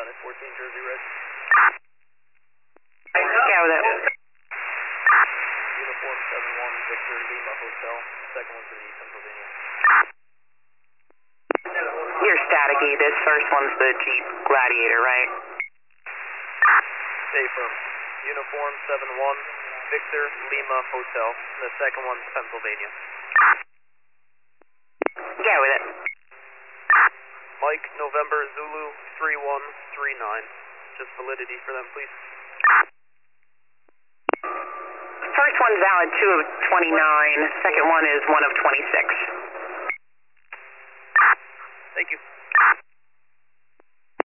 United 14 Jersey Red. Yeah, with it. Uniform 7-1 Victor Lima Hotel. Second one to the Pennsylvania. You're staticky. This first one's the Jeep Gladiator, right? Stay firm. Uniform 7-1 Victor Lima Hotel. The second one's Pennsylvania. Yeah, with it. Mike November Zulu 3139. Just validity for them, please. First one's valid 2 of 29. Second one is 1 of 26. Thank you.